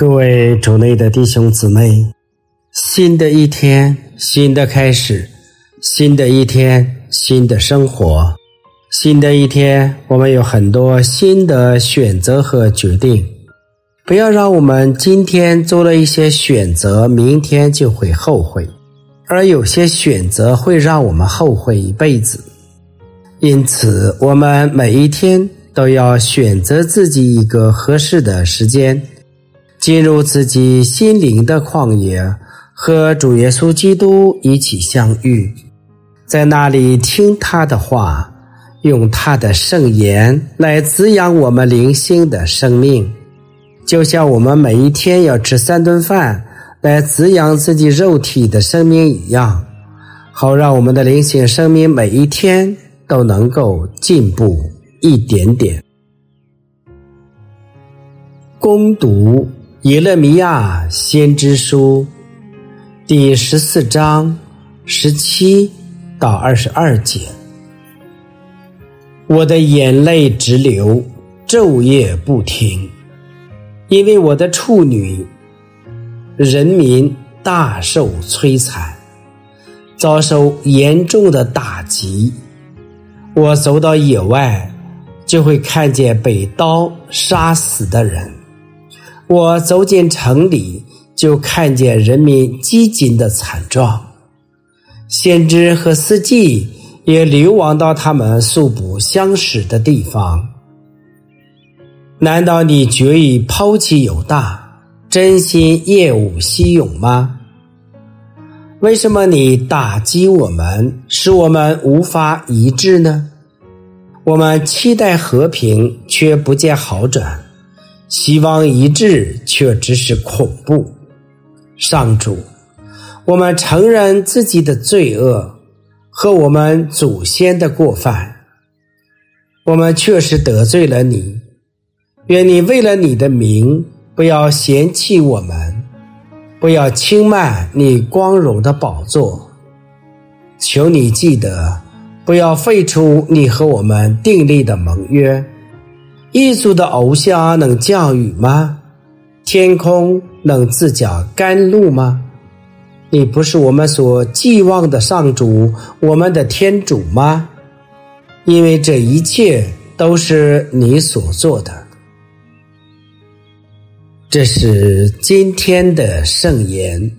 各位主内的弟兄姊妹，新的一天，新的开始，新的一天，新的生活，新的一天，我们有很多新的选择和决定。不要让我们今天做了一些选择，明天就会后悔，而有些选择会让我们后悔一辈子。因此，我们每一天都要选择自己一个合适的时间，进入自己心灵的旷野，和主耶稣基督一起相遇，在那里听他的话，用他的圣言来滋养我们灵性的生命，就像我们每一天要吃3顿饭来滋养自己肉体的生命一样，好让我们的灵性生命每一天都能够进步一点点。攻读耶勒米亚先知书第14章17到22节。我的眼泪直流，昼夜不停，因为我的处女人民大受摧残，遭受严重的打击。我走到野外，就会看见被刀杀死的人；我走进城里，就看见人民饥馑的惨状。先知和司祭也流亡到他们素不相识的地方。难道你决意抛弃犹大，真心厌恶西永吗？为什么你打击我们，使我们无法医治呢？我们期待和平，却不见好转，希望医治，却只是恐怖。上主，我们承认自己的罪恶和我们祖先的过犯，我们确实得罪了你。愿你为了你的名，不要嫌弃我们，不要轻慢你光荣的宝座。求你记得，不要废除你和我们订立的盟约。异族的偶像能降雨吗？天空能自脚甘露吗？你不是我们所寄望的上主，我们的天主吗？因为这一切都是你所做的。这是今天的圣言。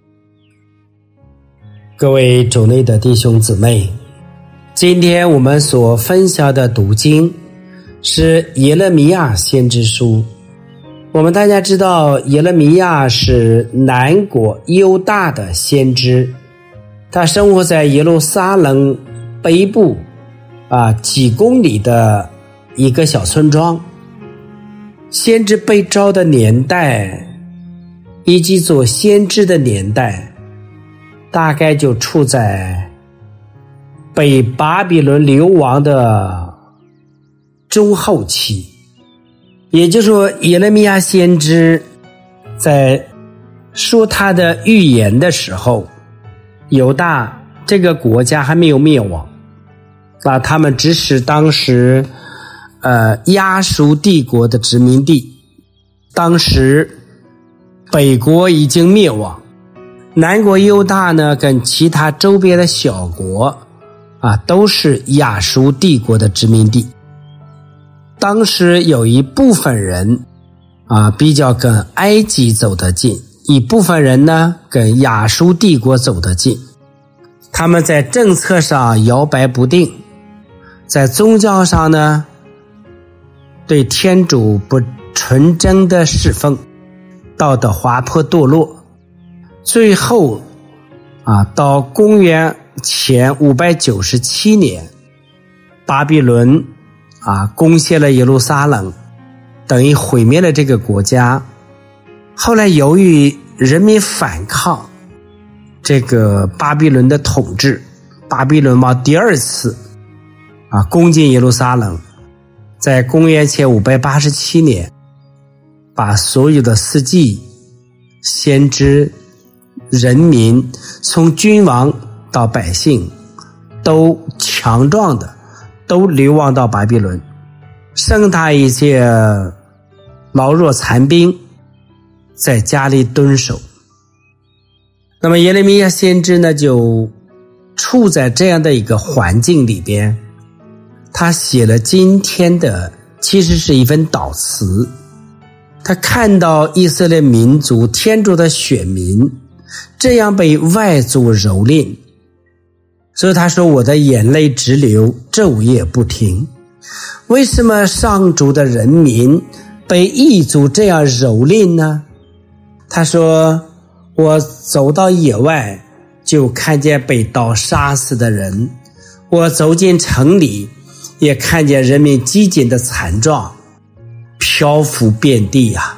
各位主内的弟兄姊妹，今天我们所分享的读经是耶勒米亚先知书。我们大家知道，耶勒米亚是南国犹大的先知，他生活在耶路撒冷北部几公里的一个小村庄。先知被召的年代以及做先知的年代，大概就处在北巴比伦流亡的中后期。也就是说，耶勒米亚先知在说他的预言的时候，犹大这个国家还没有灭亡，他们只是当时亚述帝国的殖民地。当时北国已经灭亡，南国犹大呢，跟其他周边的小国都是亚述帝国的殖民地。当时有一部分人比较跟埃及走得近，一部分人呢跟亚述帝国走得近。他们在政策上摇摆不定，在宗教上呢对天主不纯正的侍奉，道德滑坡堕落。最后到公元前597年，巴比伦攻陷了耶路撒冷，等于毁灭了这个国家。后来由于人民反抗这个巴比伦的统治，巴比伦王第2次攻进耶路撒冷，在公元前587年，把所有的司祭、先知、人民，从君王到百姓，都强壮的都流亡到巴比伦，剩他一些老弱残兵在家里蹲守。那么耶利米亚先知呢，就处在这样的一个环境里边，他写了今天的其实是一份祷词。他看到以色列民族天主的选民这样被外族蹂躏，所以他说我的眼泪直流，昼夜不停。为什么上主的人民被异族这样蹂躏呢？他说我走到野外就看见被刀杀死的人，我走进城里也看见人民饥馑的惨状，漂浮遍地啊。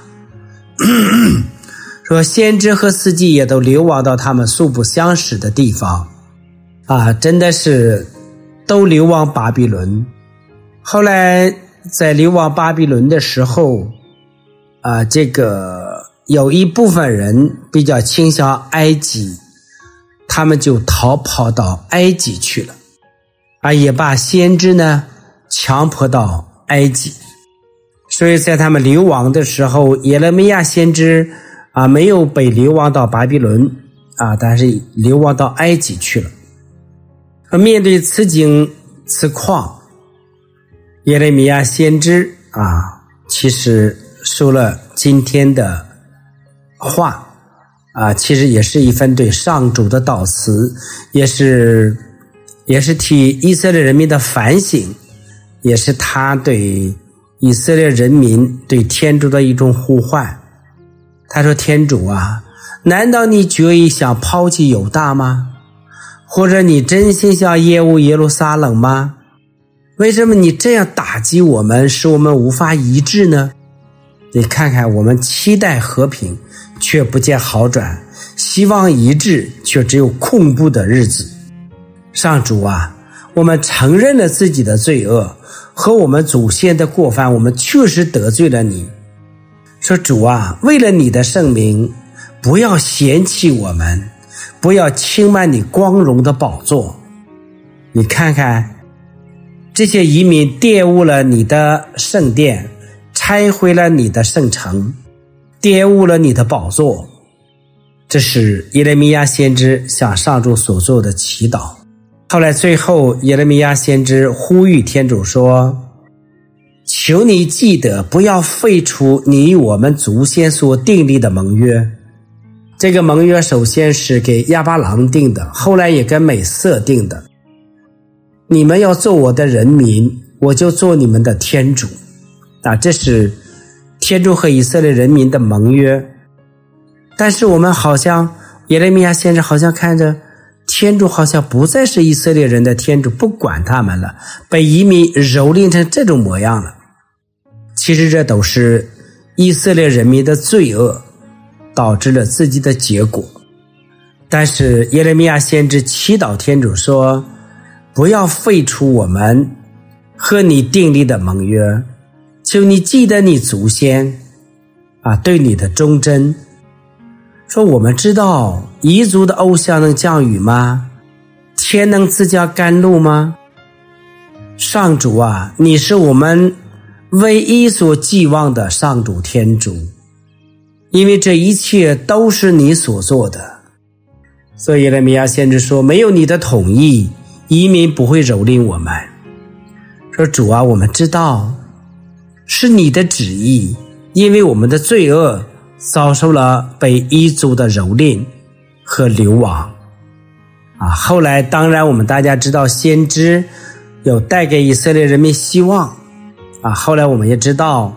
说先知和司机也都流亡到他们素不相识的地方啊，真的是都流亡巴比伦。后来在流亡巴比伦的时候啊，这个有一部分人比较倾向埃及，他们就逃跑到埃及去了啊，也把先知呢强迫到埃及。所以在他们流亡的时候，耶勒米亚先知啊没有被流亡到巴比伦啊，但是流亡到埃及去了。面对此景此况，耶勒米亚先知啊其实说了今天的话啊，其实也是一份对上主的祷词，也是替以色列人民的反省，也是他对以色列人民对天主的一种呼唤。他说天主啊，难道你决意想抛弃犹大吗？或者你真心想厌恶耶路撒冷吗？为什么你这样打击我们，使我们无法一致呢？你看看我们期待和平却不见好转，希望一致却只有恐怖的日子。上主啊，我们承认了自己的罪恶和我们祖先的过犯，我们确实得罪了你。说主啊，为了你的圣名，不要嫌弃我们，不要轻慢你光荣的宝座。你看看这些移民玷污了你的圣殿，拆毁了你的圣城，玷污了你的宝座。这是耶勒米亚先知向上主所做的祈祷。后来最后耶勒米亚先知呼吁天主说，求你记得不要废除你与我们祖先所订立的盟约。这个盟约首先是给亚巴郎定的，后来也跟美色定的。你们要做我的人民，我就做你们的天主啊，这是天主和以色列人民的盟约。但是我们好像耶勒米亚先知好像看着天主好像不再是以色列人的天主，不管他们了，被移民蹂躏成这种模样了。其实这都是以色列人民的罪恶导致了自己的结果。但是耶勒米亚先知祈祷天主说，不要废除我们和你订立的盟约，求你记得你祖先啊对你的忠贞。说我们知道彝族的偶像能降雨吗？天能自降甘露吗？上主啊，你是我们唯一所寄望的上主天主，因为这一切都是你所做的。所以耶勒米亚先知说，没有你的统一，移民不会蹂躏我们。说主啊，我们知道是你的旨意，因为我们的罪恶遭受了被彝族的蹂躏和流亡啊。后来当然我们大家知道先知有带给以色列人民希望啊。后来我们也知道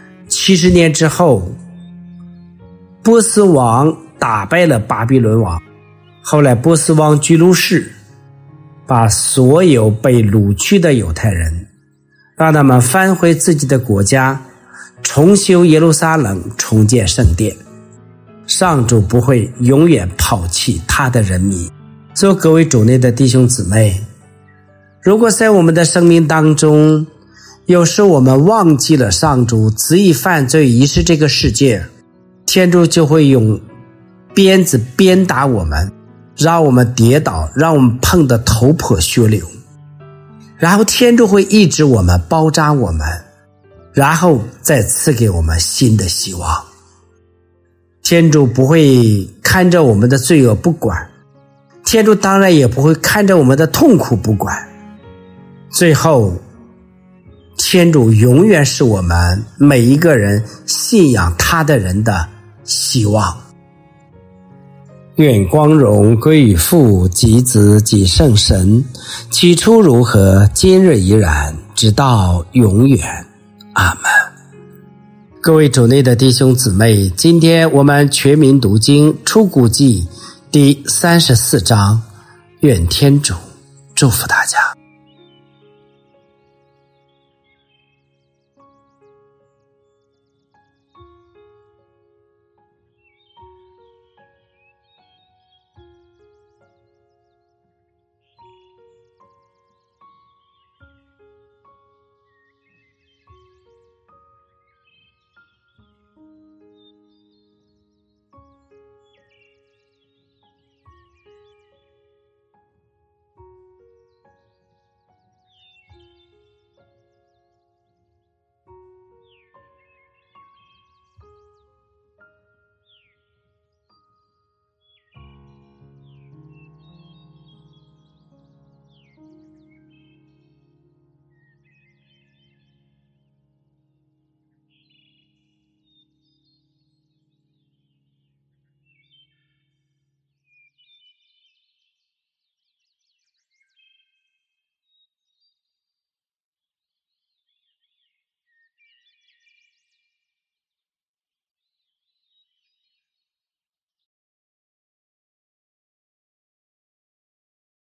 70年之后波斯王打败了巴比伦王，后来波斯王居鲁士把所有被掳去的犹太人让他们返回自己的国家，重修耶路撒冷，重建圣殿。上主不会永远抛弃他的人民。所以各位主内的弟兄姊妹，如果在我们的生命当中有时我们忘记了上主，执意犯罪，遗失这个世界，天主就会用鞭子鞭打我们，让我们跌倒，让我们碰得头破血流，然后天主会医治我们，包扎我们，然后再赐给我们新的希望。 天主不会看着我们的罪恶不管，天主当然也不会看着我们的痛苦不管。最后，天主永远是我们每一个人信仰他的人的希望。愿光荣归于父及子及圣神，起初如何，今日依然，直到永远。阿们。各位主内的弟兄姊妹，今天我们全民读经出谷记第34章，愿天主祝福大家。